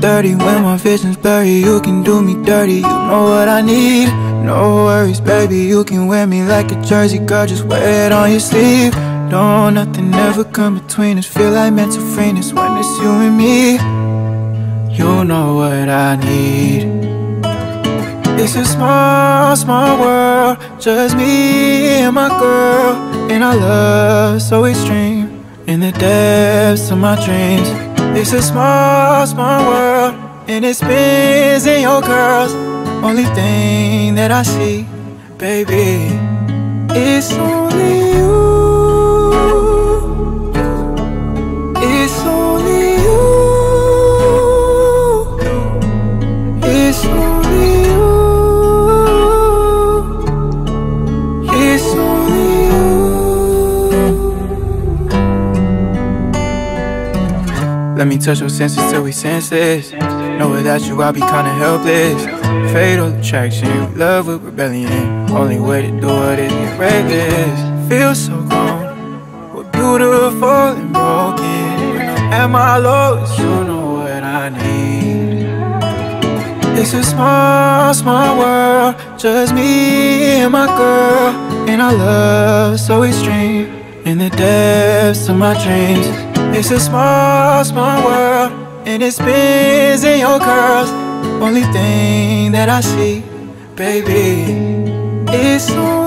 30 when my vision's blurry. You can do me dirty, you know what I need. No worries, baby, you can wear me like a jersey. Girl, just wear it on your sleeve. Don't nothing ever come between us. Feel like mental freeness when it's you and me. You know what I need. It's a small, small world, just me and my girl, and our love so extreme, in the depths of my dreams. It's a small, small world, and it spins in your curls. Only thing that I see, baby, it's only you. It's only you. It's only you. It's only you. Let me touch your senses till we senseless. Know without you I'll be kinda helpless. Fatal attraction, love with rebellion. Only way to do it is get reckless. Feel so grown, we're beautiful and broken. When I'm at my lowest, you know what I need. It's a small, small world, just me and my girl, and our love so extreme, in the depths of my dreams. It's a small, small world, and it spins in your curls. Only thing that I see, baby, it's so